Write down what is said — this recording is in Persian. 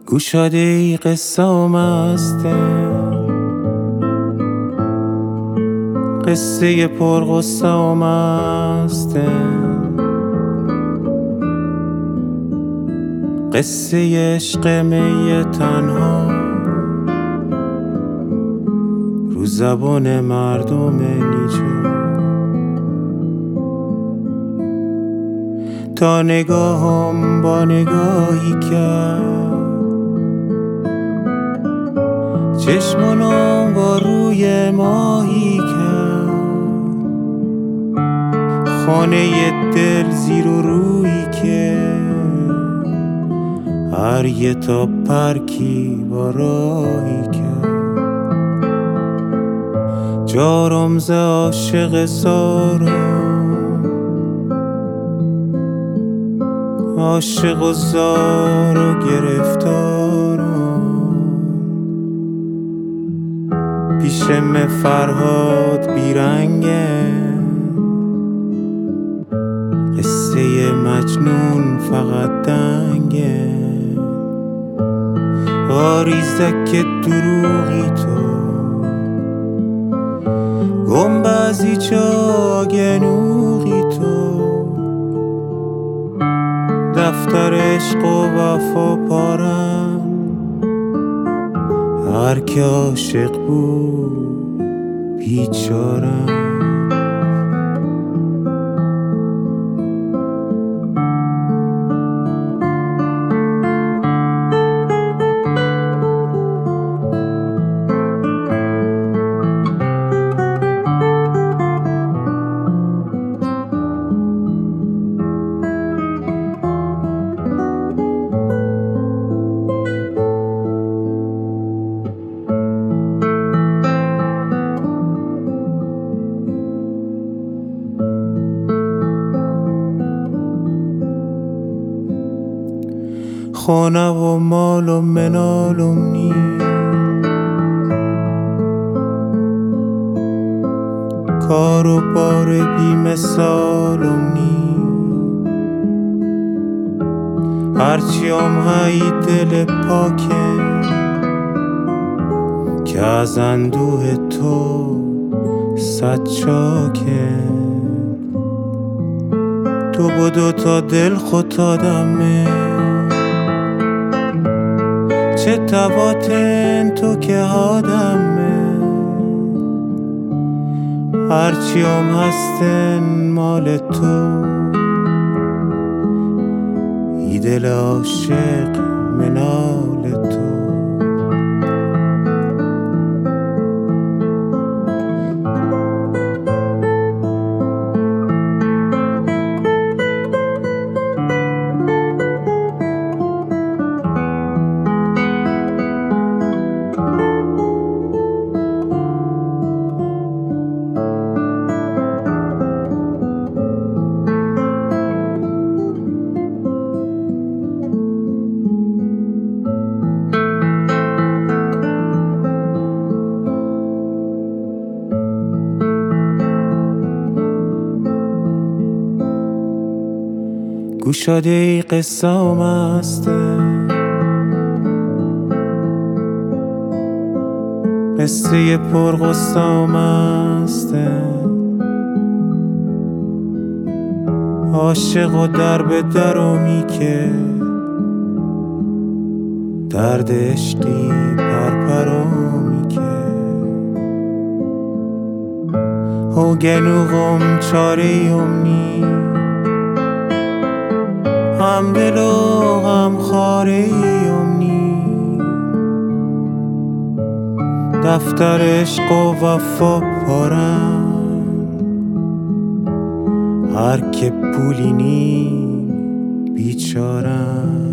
گوشاده ای قصه و مسته، قصه پرغصه و مسته، قصه عشق می تنها رو زبان مردم نیجا. تا نگاهم با نگاهی کرد، چشمانم با روی ماهی کرد، خانه دل زیر و روی که هر یه تا پرکی با راهی کرد. جارم ز عاشق زارم، عاشق و زار و گرفتارم، پیشم فرهاد بیرنگه، قصه مجنون فقط دنگه. آریزک دروغی تو، گنبزی چاگنوغی تو، دفتر عشق و وفا پارم، هر که عاشق بود بیچارم. خانه و مال و منالم نی، کار و بار بی مثالم نی، هرچی هی دل پاکه که از اندوه تو صد چاکه. تو بدو تا دل خود آدمه، چه تباتن تو که آدمه، هرچی هستن مال تو، ای دل عاشق منال تو. گوشاده ای قصه و مسته، قصه پرغصه و مسته، عاشق و در به درمی که درد عشقی پرپرامی که. او گنوغم چاریم نی، هم دل و هم خاریم نی، دفتر عشق و وفا پارم، هر که پولی نی بیچارم.